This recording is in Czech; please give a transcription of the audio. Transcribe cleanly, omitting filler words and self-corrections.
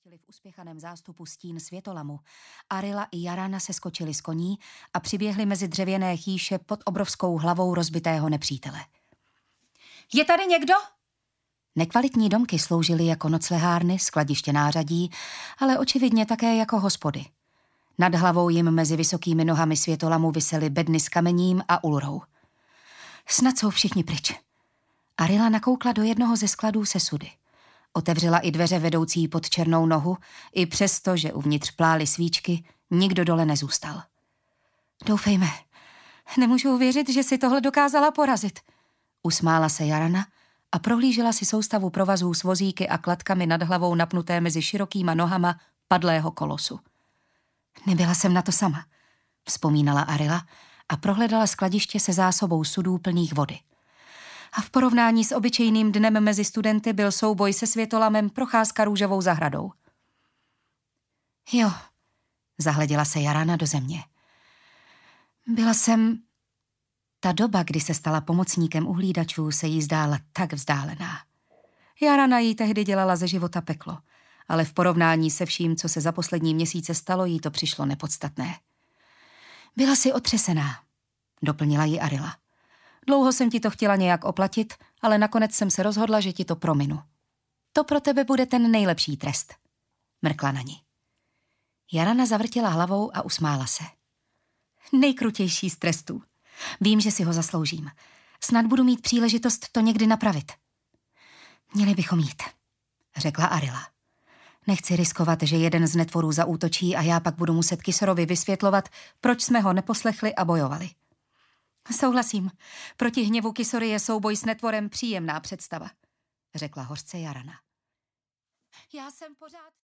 spustili v uspěchaném zástupu stín světolamu, Arila i Jarana se skočili z koní a přiběhli mezi dřevěné chýše pod obrovskou hlavou rozbitého nepřítele. Je tady někdo? Nekvalitní domky sloužily jako noclehárny, skladiště nářadí, ale očividně také jako hospody. Nad hlavou jim mezi vysokými nohami světolamu visely bedny s kamením a ulrou. Snad jsou všichni pryč. Arila nakoukla do jednoho ze skladů se sudy. Otevřela i dveře vedoucí pod černou nohu, i přesto, že uvnitř plály svíčky, nikdo dole nezůstal. Doufejme, nemůžu uvěřit, že si tohle dokázala porazit. Usmála se Jarana a prohlížela si soustavu provazů s vozíky a kladkami nad hlavou napnuté mezi širokýma nohama padlého kolosu. Nebyla jsem na to sama, vzpomínala Arila a prohledala skladiště se zásobou sudů plných vody. A v porovnání s obyčejným dnem mezi studenty byl souboj se světolamem procházka růžovou zahradou. Jo, zahleděla se Jarana do země. Byla jsem... Ta doba, kdy se stala pomocníkem uhlídačů, se jí zdála tak vzdálená. Jarana jí tehdy dělala ze života peklo, ale v porovnání se vším, co se za poslední měsíce stalo, jí to přišlo nepodstatné. Byla si otřesená, doplnila jí Arila. Dlouho jsem ti to chtěla nějak oplatit, ale nakonec jsem se rozhodla, že ti to prominu. To pro tebe bude ten nejlepší trest, mrkla na ní. Jarana zavrtila hlavou a usmála se. Nejkrutější z trestů. Vím, že si ho zasloužím. Snad budu mít příležitost to někdy napravit. Měli bychom jít, řekla Arila. Nechci riskovat, že jeden z netvorů zaútočí a já pak budu muset Kisorovi vysvětlovat, proč jsme ho neposlechli a bojovali. Souhlasím. Proti hněvu Kisory je souboj s netvorem příjemná představa, řekla hořce Jarana. Já jsem pořád...